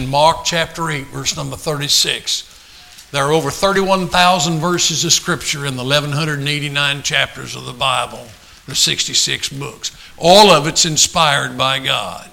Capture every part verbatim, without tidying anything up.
Mark chapter eight, verse number thirty-six. There are over thirty-one thousand verses of Scripture in the eleven eighty-nine chapters of the Bible. There's sixty-six books. All of it's inspired by God.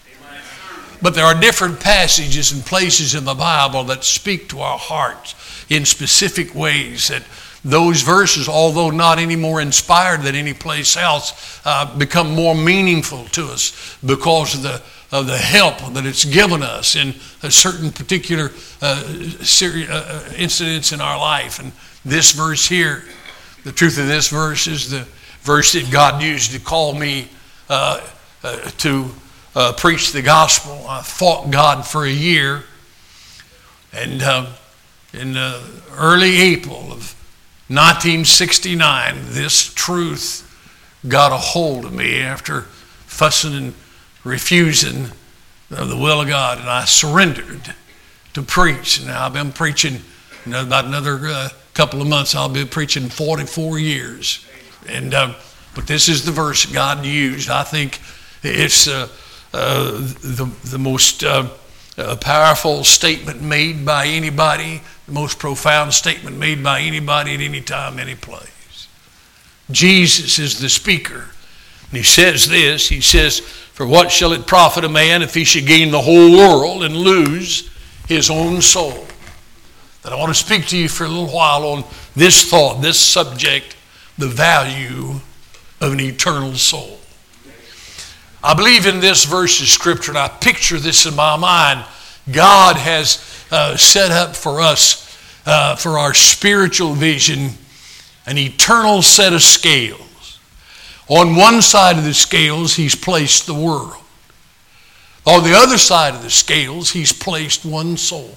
But there are different passages and places in the Bible that speak to our hearts in specific ways that those verses, although not any more inspired than any place else, uh, become more meaningful to us because of the of the help that it's given us in a certain particular uh, seri- uh, incidents in our life. And this verse here, the truth of this verse is the verse that God used to call me uh, uh, to uh, preach the gospel. I fought God for a year, and uh, in uh, early April of nineteen sixty-nine, this truth got a hold of me after fussing and refusing the will of God, and I surrendered to preach. And now I've been preaching, you know, about another uh, couple of months. I'll be preaching forty-four years, and uh, but this is the verse God used. I think it's uh, uh, the the most uh, uh, powerful statement made by anybody, the most profound statement made by anybody at any time, any place. Jesus is the speaker. And he says this, he says, "For what shall it profit a man if he should gain the whole world and lose his own soul?" That I want to speak to you for a little while on this thought, this subject, the value of an eternal soul. I believe in this verse of Scripture, and I picture this in my mind. God has uh, set up for us, uh, for our spiritual vision, an eternal set of scales. On one side of the scales, he's placed the world. On the other side of the scales, he's placed one soul.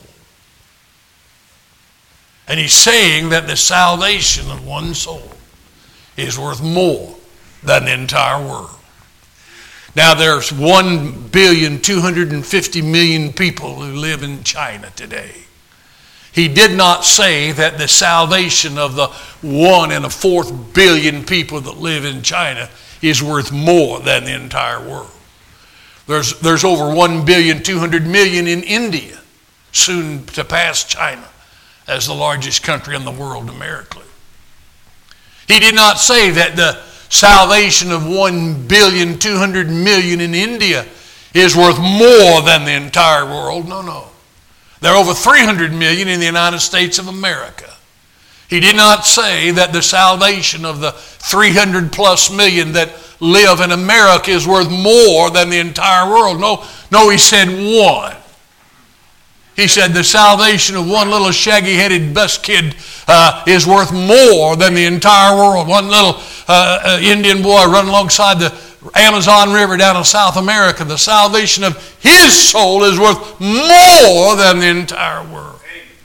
And he's saying that the salvation of one soul is worth more than the entire world. Now, there's one billion two hundred fifty million people who live in China today. He did not say that the salvation of the one and a fourth billion people that live in China is worth more than the entire world. There's, there's over one billion two hundred million in India, soon to pass China as the largest country in the world numerically. He did not say that the salvation of one billion two hundred million in India is worth more than the entire world. No, no. There are over three hundred million in the United States of America. He did not say that the salvation of the three hundred plus million that live in America is worth more than the entire world. No, no, he said one. He said the salvation of one little shaggy-headed bus kid uh, is worth more than the entire world. One little uh, uh, Indian boy running alongside the Amazon River down in South America, the salvation of his soul is worth more than the entire world.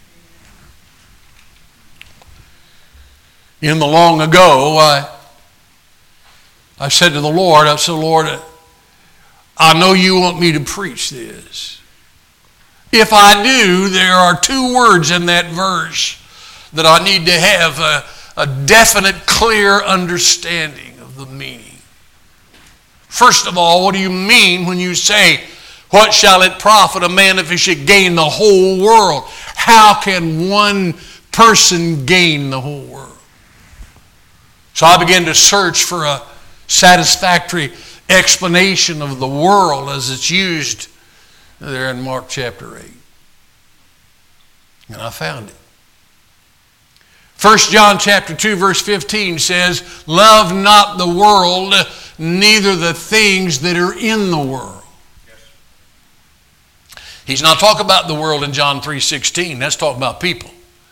In the long ago, I, I said to the Lord, I said, "Lord, I know you want me to preach this. If I do, there are two words in that verse that I need to have a, a definite, clear understanding of the meaning. First of all, what do you mean when you say, what shall it profit a man if he should gain the whole world? How can one person gain the whole world?" So I began to search for a satisfactory explanation of the world as it's used there in Mark chapter eight. And I found it. First John chapter two verse fifteen says, "Love not the world, neither the things that are in the world." Yes. He's not talking about the world in John three sixteen. That's talking about people.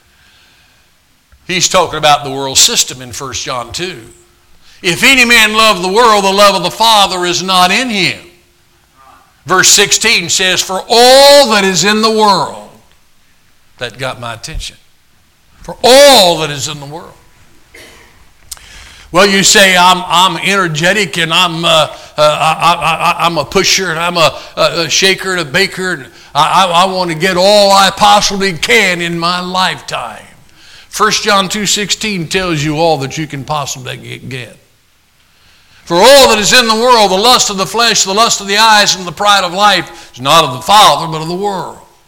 He's talking about the world system in First John two. "If any man love the world, the love of the Father is not in him." Verse sixteen says, "For all that is in the world," that got my attention. For all that is in the world. Well, you say, I'm I'm energetic and I'm uh, uh, I, I, I'm a pusher and I'm a, a shaker and a baker and I, I, I want to get all I possibly can in my lifetime. First John two sixteen tells you all that you can possibly get. "For all that is in the world, the lust of the flesh, the lust of the eyes, and the pride of life is not of the Father, but of the world."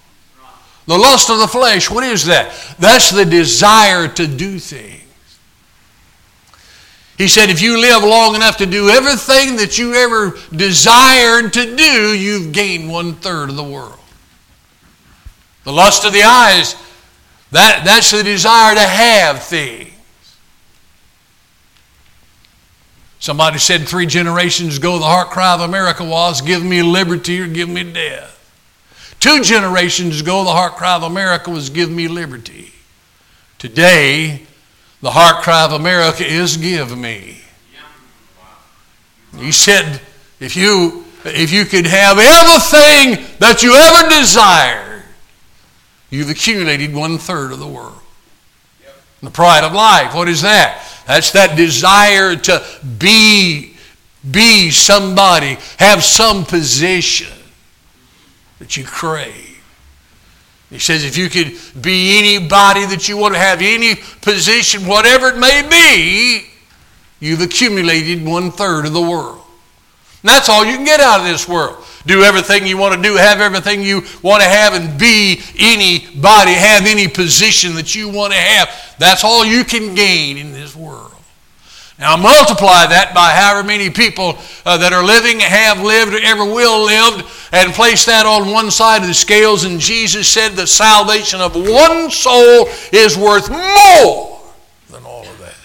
The lust of the flesh, what is that? That's the desire to do things. He said, if you live long enough to do everything that you ever desired to do, you've gained one third of the world. The lust of the eyes, that, that's the desire to have things. Somebody said three generations ago, the heart cry of America was, give me liberty or give me death. Two generations ago, the heart cry of America was, give me liberty. Today, the heart cry of America is, give me. He said, if you, if you could have everything that you ever desired, you've accumulated one third of the world. Yep. The pride of life, what is that? That's that desire to be, be somebody, have some position that you crave. He says if you could be anybody that you want to have, any position, whatever it may be, you've accumulated one third of the world. And that's all you can get out of this world. Do everything you want to do, have everything you want to have, and be anybody, have any position that you want to have. That's all you can gain in this world. Now multiply that by however many people uh, that are living, have lived, or ever will live, and place that on one side of the scales, and Jesus said the salvation of one soul is worth more than all of that.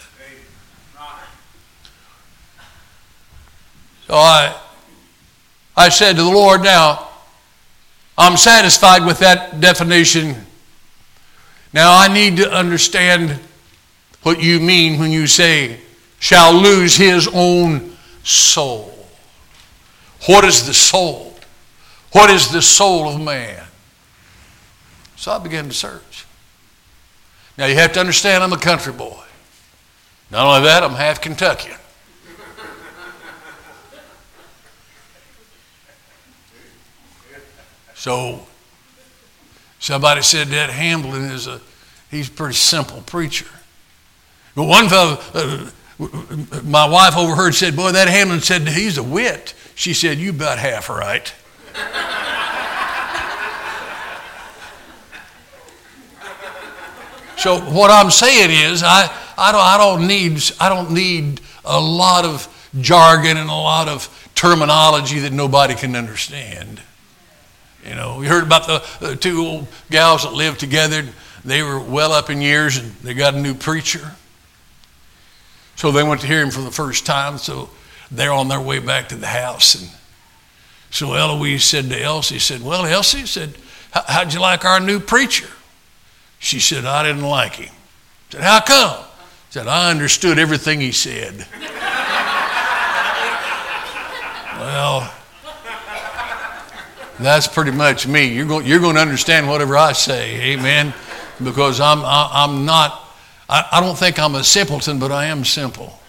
So I, I said to the Lord, now, I'm satisfied with that definition. Now I need to understand what you mean when you say, shall lose his own soul. What is the soul? What is the soul of man? So I began to search. Now you have to understand I'm a country boy. Not only that, I'm half Kentuckian. So somebody said that Hamblin is a, he's a pretty simple preacher. But one fellow, uh, my wife overheard, said, boy, that Hamlin said he's a wit. She said, you about half right. So what I'm saying is, I, I don't I don't need I don't need a lot of jargon and a lot of terminology that nobody can understand. You know, we heard about the, the two old gals that lived together. They were well up in years, and they got a new preacher. So they went to hear him for the first time. So they're on their way back to the house, and so Eloise said to Elsie, said, well, Elsie, said, how'd you like our new preacher? She said, I didn't like him. I said, how come? Said, I understood everything he said. Well, that's pretty much me. You're going, you're going to understand whatever I say, amen? Because I'm, I, I'm not, I, I don't think I'm a simpleton, but I am simple.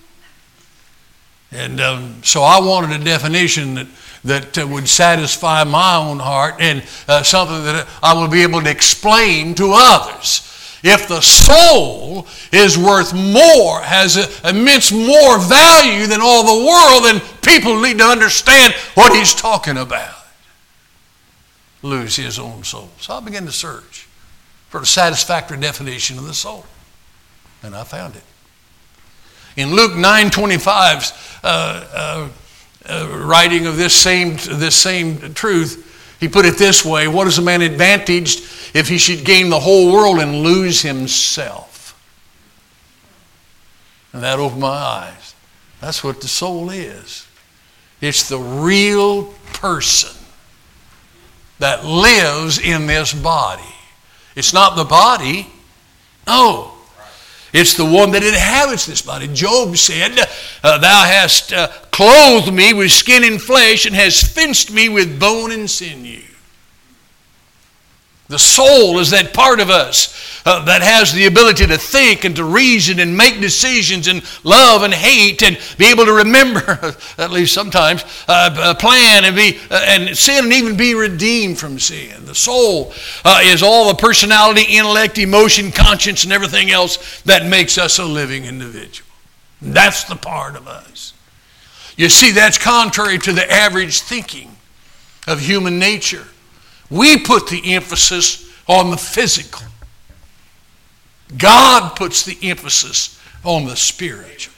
And um, so I wanted a definition that, that uh, would satisfy my own heart, and uh, something that I will be able to explain to others. If the soul is worth more, has a, immense more value than all the world, then people need to understand what he's talking about. Lose his own soul. So I began to search for a satisfactory definition of the soul, and I found it. In Luke nine twenty-five, uh, uh, uh, writing of this same, this same truth, he put it this way: what is a man advantaged if he should gain the whole world and lose himself? And that opened my eyes. That's what the soul is. It's the real person that lives in this body. It's not the body. No. It's the one that inhabits this body. Job said, uh, thou hast uh, clothed me with skin and flesh and hast fenced me with bone and sinew. The soul is that part of us uh, that has the ability to think and to reason and make decisions and love and hate and be able to remember, at least sometimes, uh, plan and be uh, and sin and even be redeemed from sin. The soul uh, is all the personality, intellect, emotion, conscience, and everything else that makes us a living individual. That's the part of us. You see, that's contrary to the average thinking of human nature. We put the emphasis on the physical. God puts the emphasis on the spiritual.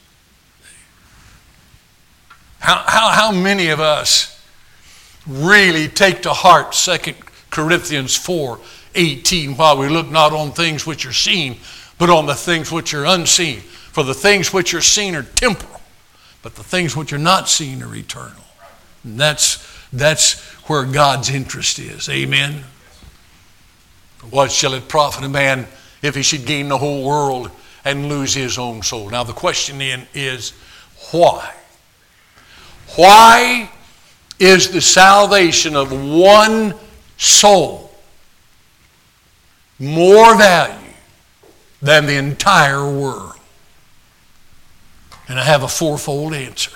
How, how, how many of us really take to heart Second Corinthians four eighteen, while we look not on things which are seen, but on the things which are unseen. For the things which are seen are temporal, but the things which are not seen are eternal. And that's, that's where God's interest is. Amen? What shall it profit a man if he should gain the whole world and lose his own soul? Now the question then is, why? Why is the salvation of one soul more value than the entire world? And I have a fourfold answer.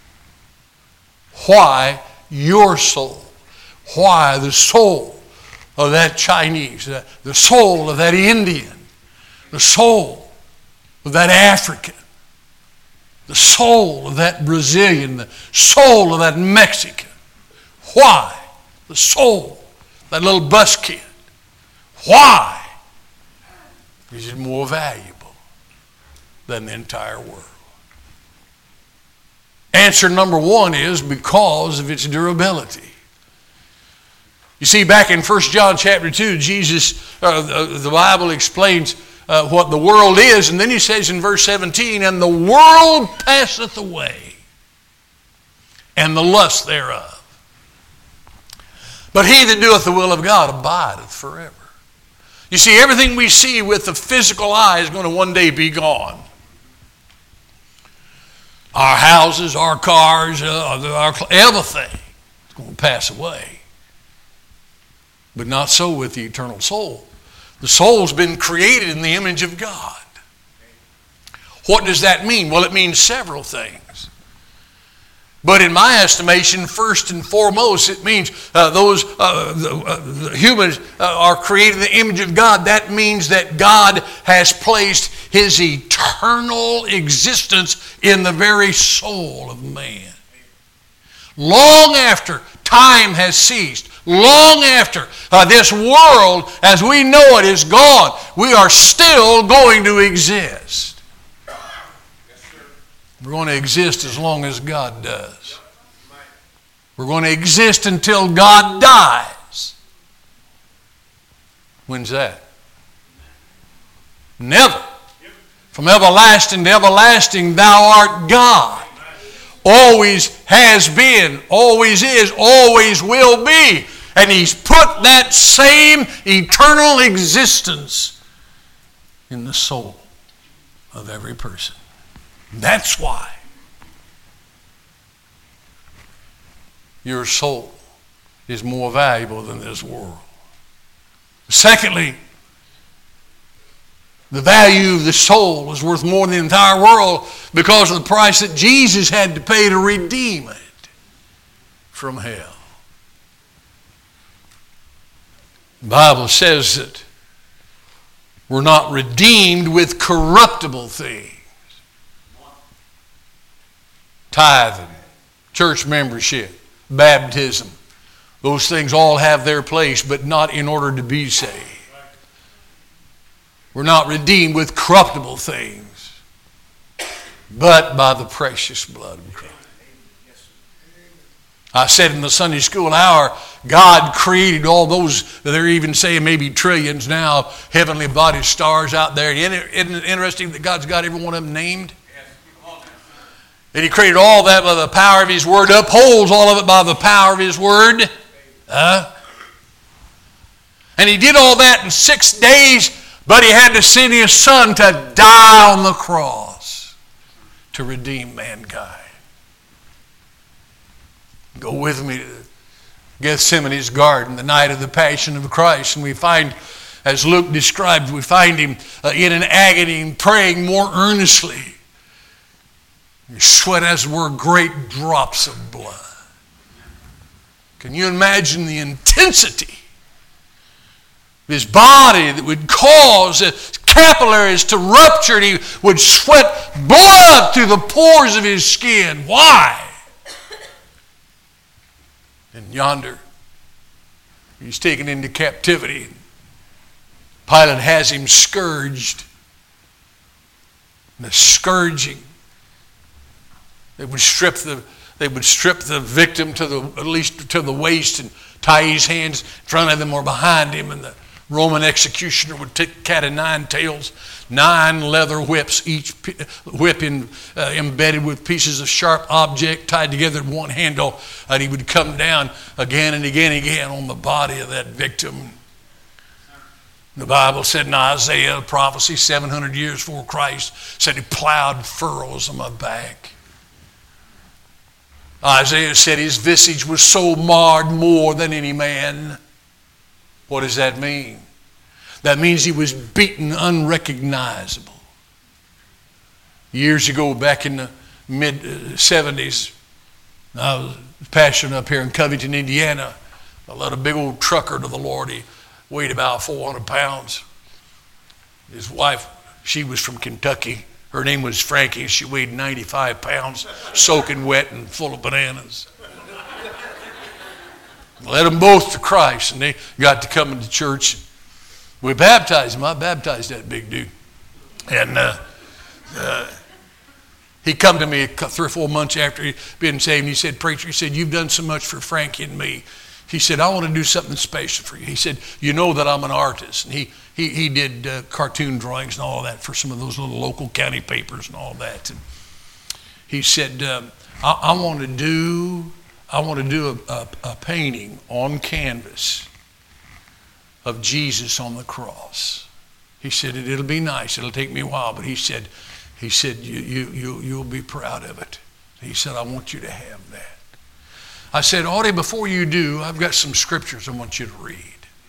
Why your soul? Why the soul of that Chinese, the soul of that Indian, the soul of that African, the soul of that Brazilian, the soul of that Mexican? Why the soul of that little bus kid? Why is it more valuable than the entire world? Answer number one is because of its durability. You see, back in First John chapter two, Jesus, uh, the Bible explains uh, what the world is, and then he says in verse seventeen, and the world passeth away, and the lust thereof. But he that doeth the will of God abideth forever. You see, everything we see with the physical eye is going to one day be gone. Our houses, our cars, uh, our, everything is going to pass away. But not so with the eternal soul. The soul's been created in the image of God. What does that mean? Well, it means several things. But in my estimation, first and foremost, it means uh, those uh, the, uh, the humans uh, are created in the image of God. That means that God has placed his eternal existence in the very soul of man. Long after time has ceased, long after uh, this world as we know it is gone, we are still going to exist. We're going to exist as long as God does. We're going to exist until God dies. When's that? Never. From everlasting to everlasting, thou art God. Always has been, always is, always will be. And he's put that same eternal existence in the soul of every person. That's why your soul is more valuable than this world. Secondly, the value of the soul is worth more than the entire world because of the price that Jesus had to pay to redeem it from hell. The Bible says that we're not redeemed with corruptible things. Tithing, church membership, baptism. Those things all have their place, but not in order to be saved. We're not redeemed with corruptible things, but by the precious blood of Christ. I said in the Sunday school hour, God created all those, they're even saying maybe trillions now, heavenly bodies, stars out there. Isn't it interesting that God's got every one of them named? And he created all that by the power of his word, upholds all of it by the power of his word. Uh, and he did all that in six days, but he had to send his son to die on the cross to redeem mankind. Go with me to Gethsemane's garden, the night of the Passion of Christ, and we find, as Luke described, we find him uh, in an agony and praying more earnestly. His sweat as it were great drops of blood. Can you imagine the intensity of his body that would cause his capillaries to rupture and he would sweat blood through the pores of his skin? Why? And yonder, he's taken into captivity. Pilate has him scourged. And the scourging, they would strip the they would strip the victim to the at least to the waist and tie his hands in front of him or behind him, and the Roman executioner would take cat of nine tails, nine leather whips, each whip in, uh, embedded with pieces of sharp object tied together in one handle, and he would come down again and again and again on the body of that victim. The Bible said in Isaiah, prophecy seven hundred years before Christ, said he plowed furrows on my back. Isaiah said his visage was so marred more than any man. What does that mean? That means he was beaten unrecognizable. Years ago, back in the mid seventies, I was pastoring up here in Covington, Indiana. I led a big old trucker to the Lord. He weighed about four hundred pounds. His wife, she was from Kentucky. Her name was Frankie. She weighed ninety-five pounds, soaking wet and full of bananas. Led them both to Christ, and they got to come into church. We baptized him. I baptized that big dude. And uh, uh, he come to me three or four months after he'd been saved, and he said, "Preacher," he said, "you've done so much for Frankie and me." He said, "I want to do something special for you." He said, "You know that I'm an artist." And he he, he did uh, cartoon drawings and all that for some of those little local county papers and all that. And he said, um, I, I want to do, I want to do a, a, a painting on canvas of Jesus on the cross. He said, it, it'll be nice. It'll take me a while. But he said, he said, you, you, you, you'll be proud of it. He said, I want you to have that. I said, Audie, before you do, I've got some scriptures I want you to read.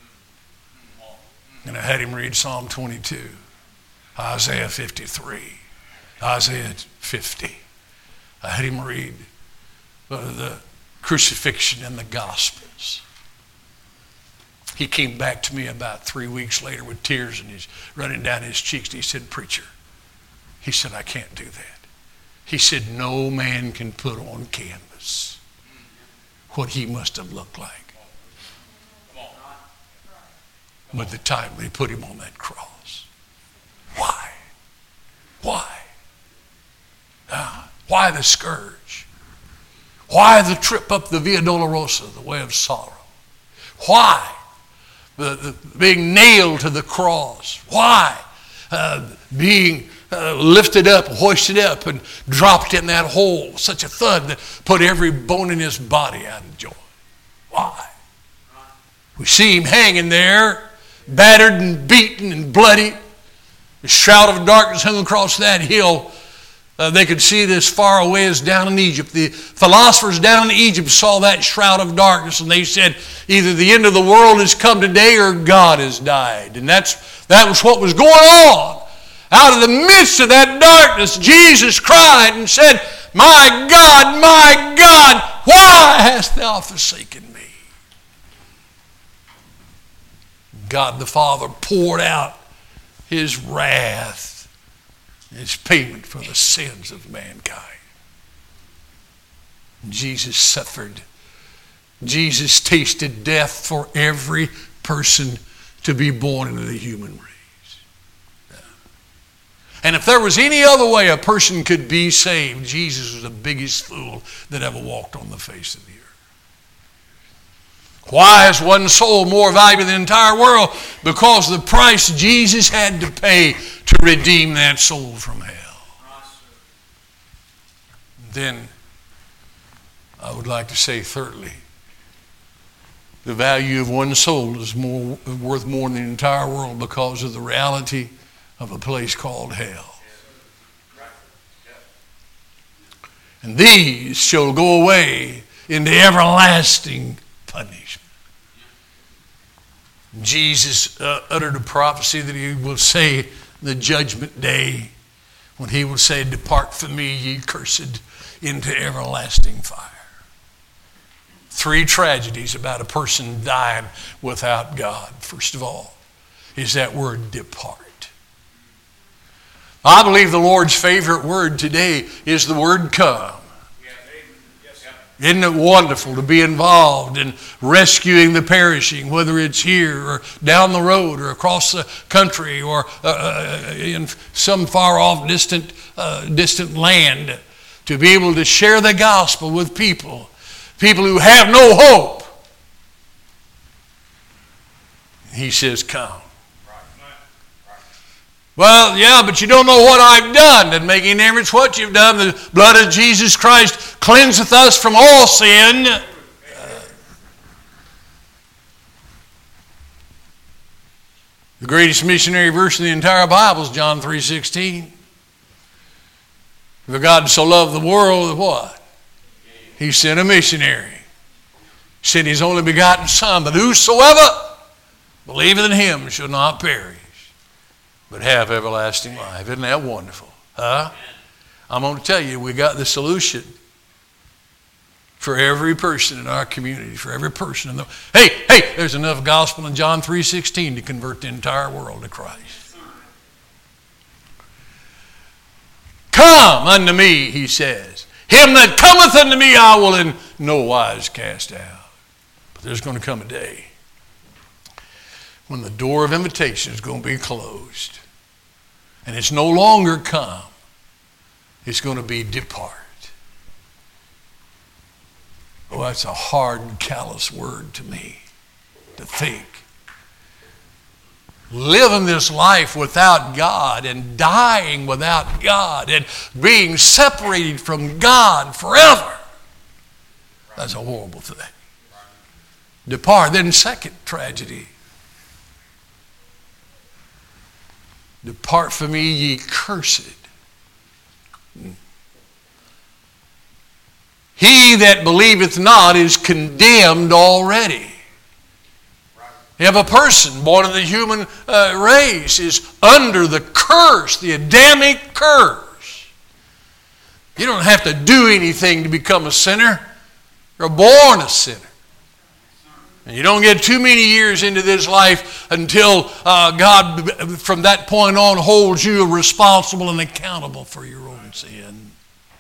And I had him read Psalm twenty-two, Isaiah fifty-three, Isaiah fifty. I had him read uh, the crucifixion and the Gospels. He came back to me about three weeks later with tears and he's running down his cheeks. And he said, "Preacher," he said, "I can't do that." He said, "No man can put on canvas what he must have looked like with the time they put him on that cross." Why? Why? Uh, why the scourge? Why the trip up the Via Dolorosa, the way of sorrow? Why the, the being nailed to the cross? Why uh, being uh, lifted up, hoisted up, and dropped in that hole, such a thud that put every bone in his body out of joint? Why? We see him hanging there, battered and beaten and bloody. The shroud of darkness hung across that hill. Uh, they could see this far away as down in Egypt. The philosophers down in Egypt saw that shroud of darkness, and they said, either the end of the world has come today or God has died. And that's that was what was going on. Out of the midst of that darkness, Jesus cried and said, "My God, my God, why hast thou forsaken me?" God the Father poured out his wrath, his payment for the sins of mankind. Jesus suffered. Jesus tasted death for every person to be born into the human race. And if there was any other way a person could be saved, Jesus was the biggest fool that ever walked on the face of the earth. Why is one soul more valuable than the entire world? Because of the price Jesus had to pay to redeem that soul from hell. Then, I would like to say thirdly, the value of one soul is more worth more than the entire world because of the reality of a place called hell. And these shall go away into everlasting punishment. Jesus uh, uttered a prophecy that he will say the judgment day when he will say, "Depart from me, ye cursed, into everlasting fire." Three tragedies about a person dying without God. First of all, is that word depart. I believe the Lord's favorite word today is the word come. Isn't it wonderful to be involved in rescuing the perishing, whether it's here or down the road or across the country or uh, in some far off distant, uh, distant land, to be able to share the gospel with people, people who have no hope. He says, come. Well, yeah, but you don't know what I've done. Doesn't make any difference what you've done. The blood of Jesus Christ cleanseth us from all sin. Uh, the greatest missionary verse in the entire Bible is John three sixteen. For God so loved the world, what? He sent a missionary. He sent his only begotten Son, that whosoever believeth in him shall not perish, but have everlasting life. Isn't that wonderful? Huh? I'm going to tell you, we got the solution for every person in our community, for every person in the... Hey, hey, there's enough gospel in John three sixteen to convert the entire world to Christ. Come unto me, he says. Him that cometh unto me I will in no wise cast out. But there's going to come a day when the door of invitation is going to be closed. And it's no longer come. It's going to be depart. Oh, that's a hard and callous word to me to think. Living this life without God and dying without God and being separated from God forever. That's a horrible thing. Depart. Then second tragedy. Depart from me, ye cursed. He that believeth not is condemned already. You have a person born of the human uh, race is under the curse, the Adamic curse. You don't have to do anything to become a sinner. You're born a sinner. And you don't get too many years into this life until uh, God, from that point on, holds you responsible and accountable for your own sin.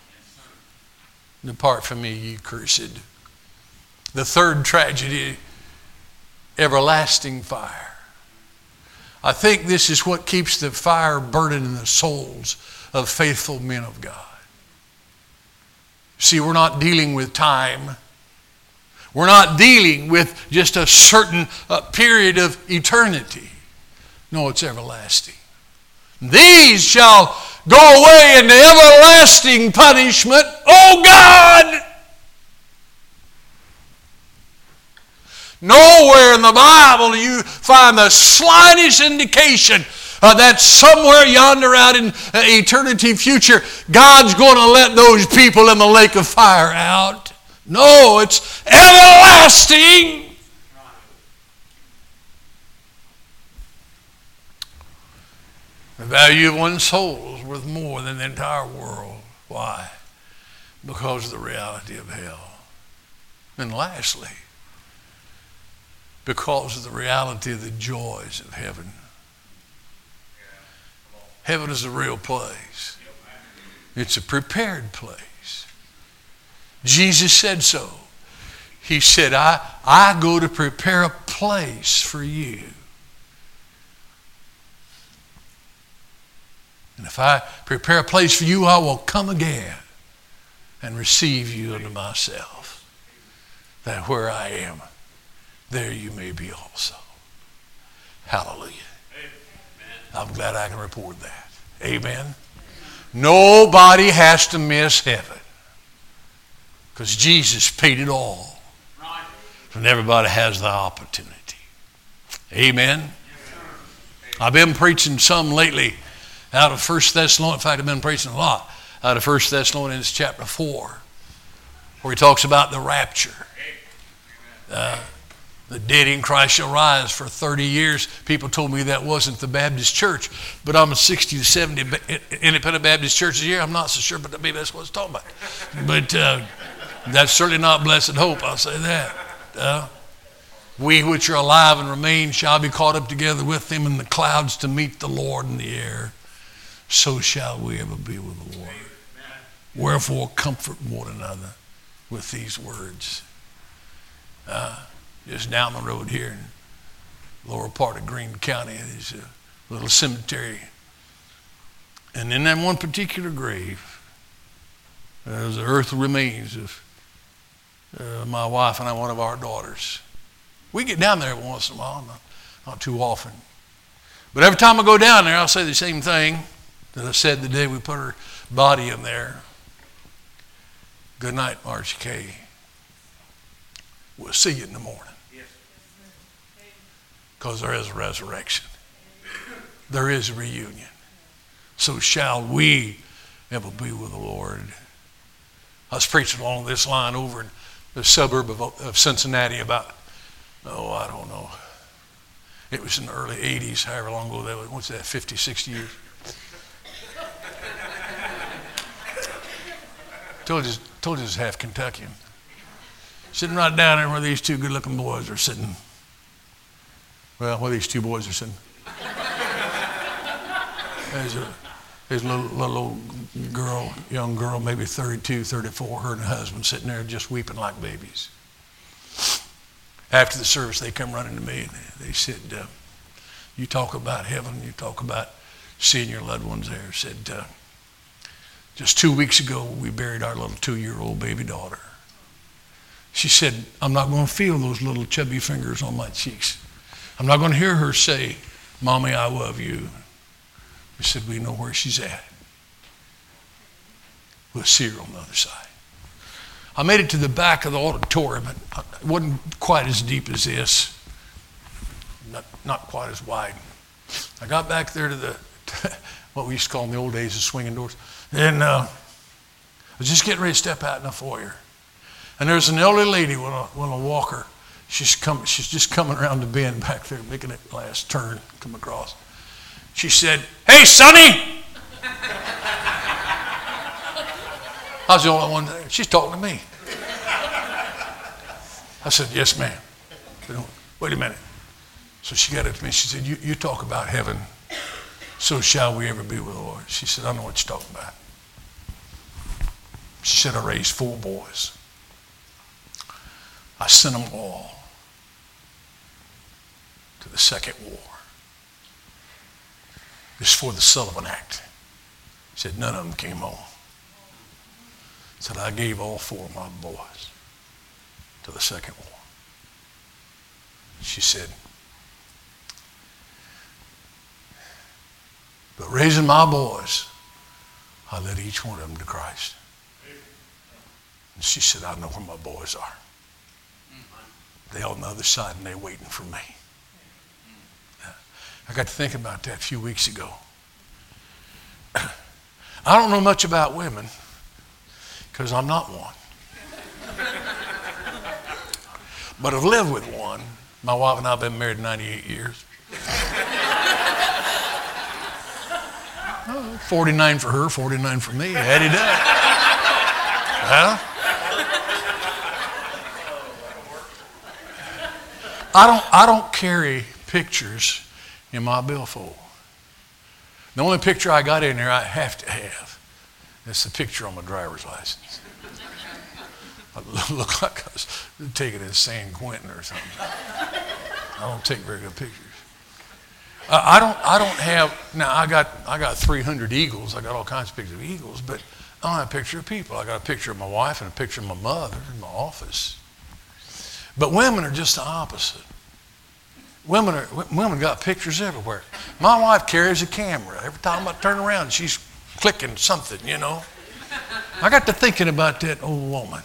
Depart from me, ye cursed. The third tragedy, everlasting fire. I think this is what keeps the fire burning in the souls of faithful men of God. See, we're not dealing with time. We're not dealing with just a certain uh, period of eternity. No, it's everlasting. These shall go away into everlasting punishment. Oh God! Nowhere in the Bible do you find the slightest indication uh, that somewhere yonder out in uh, eternity future, God's going to let those people in the lake of fire out. No, it's everlasting. The value of one's soul is worth more than the entire world. Why? Because of the reality of hell. And lastly, because of the reality of the joys of heaven. Heaven is a real place. It's a prepared place. Jesus said so. He said, I, I go to prepare a place for you. And if I prepare a place for you, I will come again and receive you unto myself, that where I am, there you may be also. Hallelujah. I'm glad I can report that. Amen. Nobody has to miss heaven, because Jesus paid it all. And everybody has the opportunity. Amen. I've been preaching some lately out of First Thessalonians. In fact, I've been preaching a lot out of First Thessalonians chapter four, where he talks about the rapture. Uh, the dead in Christ shall rise. For thirty years, people told me that wasn't the Baptist church, but I'm a sixty to seventy independent Baptist churches a year. I'm not so sure, but maybe that's what it's talking about. But uh, that's certainly not blessed hope, I'll say that. Uh, we which are alive and remain shall be caught up together with them in the clouds to meet the Lord in the air. So shall we ever be with the Lord. Wherefore comfort one another with these words. Uh, just down the road here in the lower part of Greene County, there's a little cemetery. And in that one particular grave, there's the earthly remains of uh, my wife and I, one of our daughters. We get down there once in a while, not, not too often. But every time I go down there, I'll say the same thing that I said the day we put her body in there. Good night, Margie Kay. We'll see you in the morning. Because there is a resurrection. There is a reunion. So shall we ever be with the Lord. I was preaching along this line over in the suburb of, of Cincinnati about, oh, I don't know. It was in the early eighties, however long ago that was. What's that, fifty, sixty years? told you, told you it was half Kentuckian. Sitting right down there where these two good-looking boys are sitting. Well, where these two boys are sitting. There's a, there's a little, little old girl, young girl, maybe thirty-two, thirty-four, her and her husband sitting there just weeping like babies. After the service, they come running to me and they said, uh, you talk about heaven, you talk about seeing your loved ones there. Said, uh, just two weeks ago, we buried our little two-year-old baby daughter. She said, I'm not going to feel those little chubby fingers on my cheeks. I'm not going to hear her say, Mommy, I love you. We said, we know where she's at. We'll see her on the other side. I made it to the back of the auditorium. It wasn't quite as deep as this, not, not quite as wide. I got back there to the, what we used to call in the old days the swinging doors. And uh, I was just getting ready to step out in the foyer. And there's an elderly lady with a, with a walker. She's, come, she's just coming around the bend back there, making that last turn, come across. She said, hey, Sonny! I was the only one there. She's talking to me. I said, yes, ma'am. Said, wait a minute. So she got up to me. She said, you, you talk about heaven. So shall we ever be with the Lord? She said, I know what you're talking about. She said, I raised four boys. I sent them all to the Second War. This is for the Sullivan Act. She said, none of them came home. Said, I gave all four of my boys to the Second War. She said, but raising my boys, I led each one of them to Christ. And she said, I know where my boys are. They're on the other side and they're waiting for me. I got to think about that a few weeks ago. I don't know much about women because I'm not one. But I've lived with one. My wife and I have been married ninety-eight years. Oh, forty-nine for her, forty-nine for me. Add it up. Huh? I don't, I don't carry pictures in my billfold. The only picture I got in there I have to have is the picture on my driver's license. I look like I was taking it in San Quentin or something. I don't take very good pictures. Uh, I don't. I don't have. Now I got. I got three hundred eagles. I got all kinds of pictures of eagles, but I don't have a picture of people. I got a picture of my wife and a picture of my mother in my office. But women are just the opposite. Women are. Women got pictures everywhere. My wife carries a camera. Every time I turn around, she's clicking something. You know. I got to thinking about that old woman.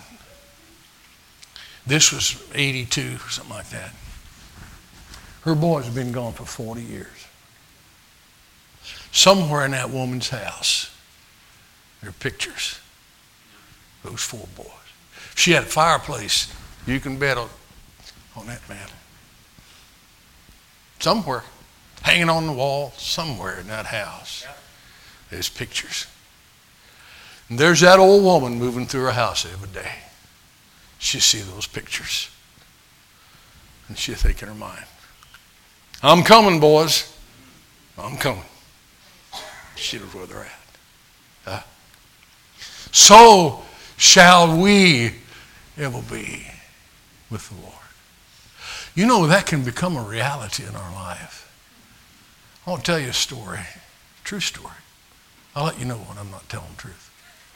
This was eighty-two, something like that. Her boys have been gone for forty years. Somewhere in that woman's house, there are pictures. Those four boys. She had a fireplace. You can bet on, on that mantle. Somewhere, hanging on the wall, somewhere in that house, there's pictures. And there's that old woman moving through her house every day. She'll see those pictures. And she'll think in her mind, I'm coming, boys. I'm coming. She knows where they're at. Huh? So shall we ever be with the Lord. You know, that can become a reality in our life. I want to tell you a story, true story. I'll let you know when I'm not telling the truth.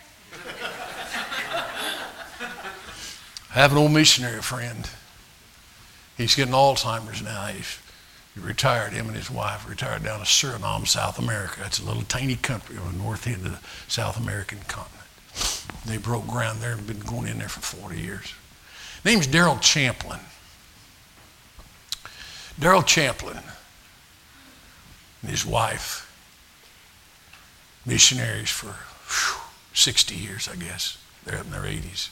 I have an old missionary friend. He's getting Alzheimer's now. He's he retired, him and his wife retired down to Suriname, South America. It's a little tiny country on the north end of the South American continent. They broke ground there and been going in there for forty years. His name's Daryl Champlin. Daryl Champlin and his wife, missionaries for whew, sixty years, I guess. They're in their eighties.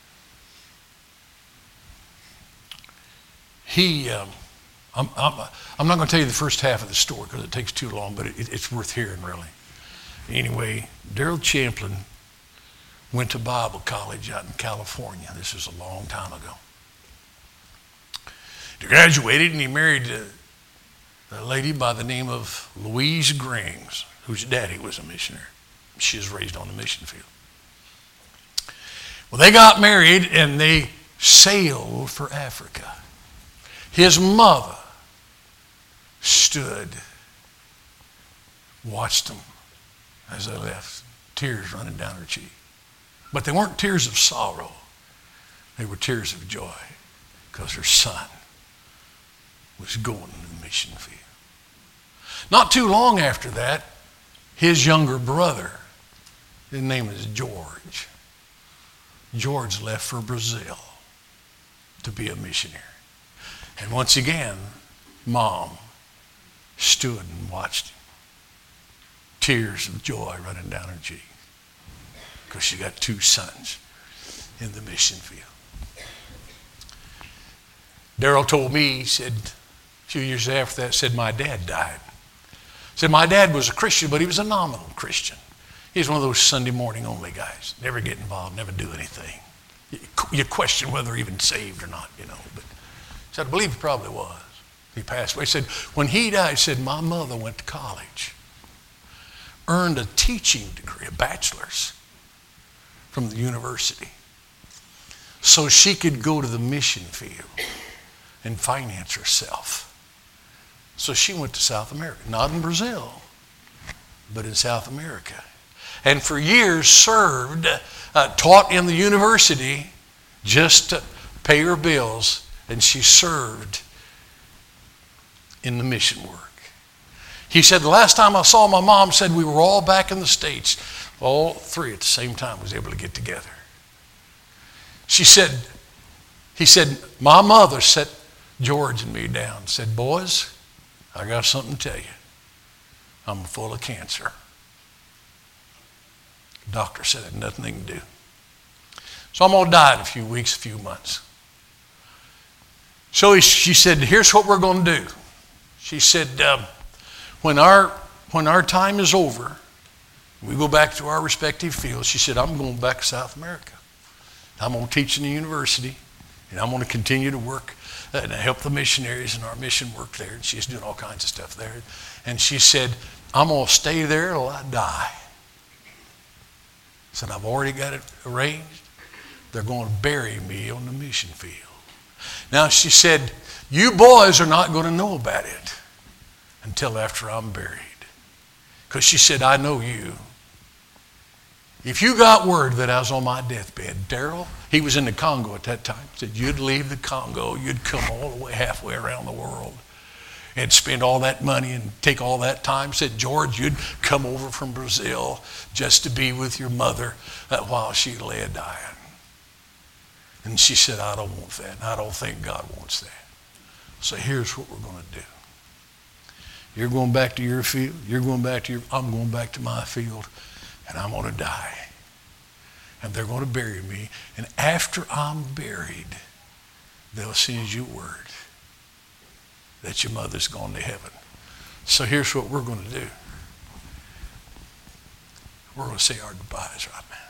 He, um, I'm, I'm, I'm not going to tell you the first half of the story because it takes too long, but it, it's worth hearing, really. Anyway, Daryl Champlin went to Bible college out in California. This was a long time ago. He graduated and he married a, a lady by the name of Louise Grings, whose daddy was a missionary. She was raised on the mission field. Well, they got married and they sailed for Africa. His mother stood, watched them as they left, tears running down her cheek. But they weren't tears of sorrow. They were tears of joy because her son was going to the mission field. Not too long after that, his younger brother, his name is George. George left for Brazil to be a missionary. And once again, Mom stood and watched him. Tears of joy running down her cheek because she got two sons in the mission field. Daryl told me, he said, a few years after that, said, my dad died. Said, my dad was a Christian, but he was a nominal Christian. He was one of those Sunday morning only guys. Never get involved, never do anything. You question whether even saved or not, you know. But he said, I believe he probably was. He passed away. He said, when he died, he said, my mother went to college, earned a teaching degree, a bachelor's, from the university, so she could go to the mission field and finance herself. So she went to South America, not in Brazil, but in South America. And for years served, uh, taught in the university just to pay her bills, and she served in the mission work. He said, the last time I saw my mom, said we were all back in the States. All three at the same time was able to get together. She said, he said, my mother set George and me down and said, boys, I got something to tell you. I'm full of cancer. The doctor said it had nothing to do. So I'm going to die in a few weeks, a few months. So he, she said, here's what we're going to do. She said, um, when our when our time is over, we go back to our respective fields. She said, I'm going back to South America. I'm going to teach in the university, and I'm going to continue to work and help the missionaries in our mission work there. And she's doing all kinds of stuff there. And she said, I'm going to stay there till I die. Said, I've already got it arranged. They're going to bury me on the mission field. Now, she said, you boys are not going to know about it until after I'm buried. Because she said, I know you. If you got word that I was on my deathbed, Daryl, he was in the Congo at that time, said you'd leave the Congo, you'd come all the way halfway around the world and spend all that money and take all that time. Said, George, you'd come over from Brazil just to be with your mother uh, while she lay dying. And she said, I don't want that. I don't think God wants that. So here's what we're going to do. You're going back to your field. You're going back to your, I'm going back to my field. And I'm going to die. And they're going to bury me. And after I'm buried, they'll send you word that your mother's gone to heaven. So here's what we're going to do. We're going to say our goodbyes right now.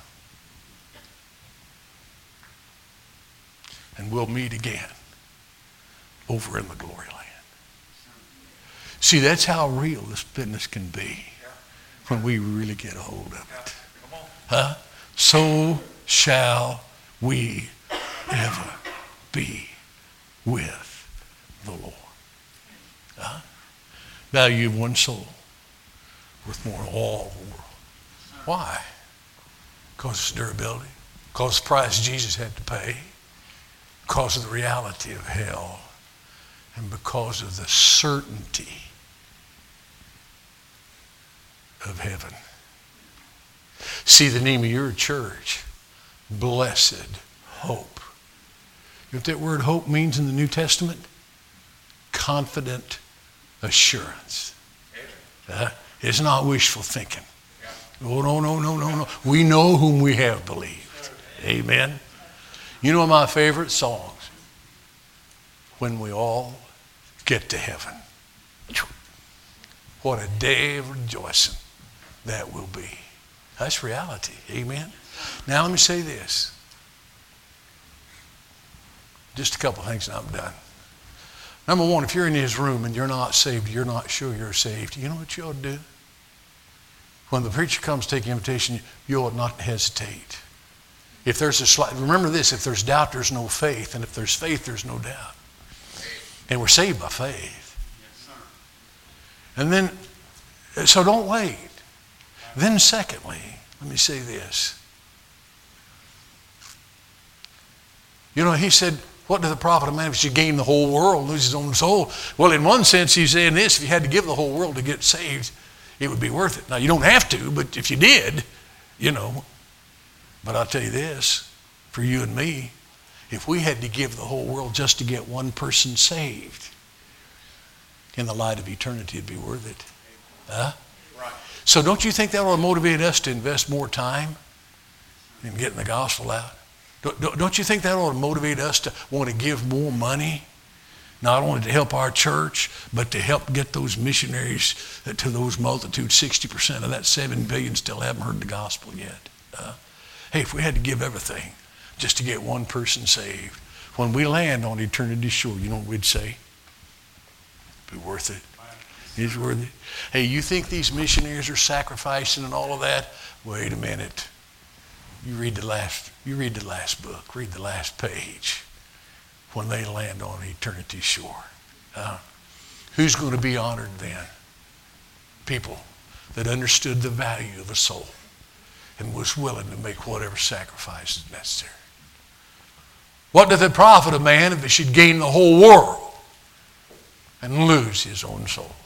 And we'll meet again over in the glory land. See, that's how real this business can be when we really get a hold of it. Huh? So shall we ever be with the Lord. Huh? Value of one soul worth more than all the world. Why? Because of its durability. Because of the price Jesus had to pay. Because of the reality of hell. And because of the certainty of heaven. See the name of your church, Blessed Hope. You know what that word hope means in the New Testament? Confident assurance. Uh, it's not wishful thinking. Oh, no, no, no, no, no. We know whom we have believed. Amen. You know my favorite songs? When we all get to heaven. What a day of rejoicing that will be. That's reality. Amen. Now let me say this. Just a couple things and I'm done. Number one, if you're in his room and you're not saved, you're not sure you're saved, you know what you ought to do? When the preacher comes to take invitation, you ought not hesitate. If there's a slight, remember this, if there's doubt, there's no faith. And if there's faith, there's no doubt. And we're saved by faith. And then, so don't wait. Then secondly, let me say this. You know, he said, what does the profit of man if you gain the whole world, lose his own soul? Well, in one sense, he's saying this, if you had to give the whole world to get saved, it would be worth it. Now, you don't have to, but if you did, you know. But I'll tell you this, for you and me, if we had to give the whole world just to get one person saved, in the light of eternity, it'd be worth it. Huh? Right. So don't you think that will motivate us to invest more time in getting the gospel out? Don't, don't you think that ought to motivate us to want to give more money? Not only to help our church, but to help get those missionaries to those multitudes. sixty percent of that seven billion still haven't heard the gospel yet. Uh, hey, if we had to give everything just to get one person saved, when we land on eternity's shore, you know what we'd say? It'd be worth it. It's worth it. Hey, you think these missionaries are sacrificing and all of that? Wait a minute. You read the last, you read the last book, read the last page. When they land on eternity's shore. Uh, who's going to be honored then? People that understood the value of a soul and was willing to make whatever sacrifice is necessary. What doth it profit a man if he should gain the whole world and lose his own soul?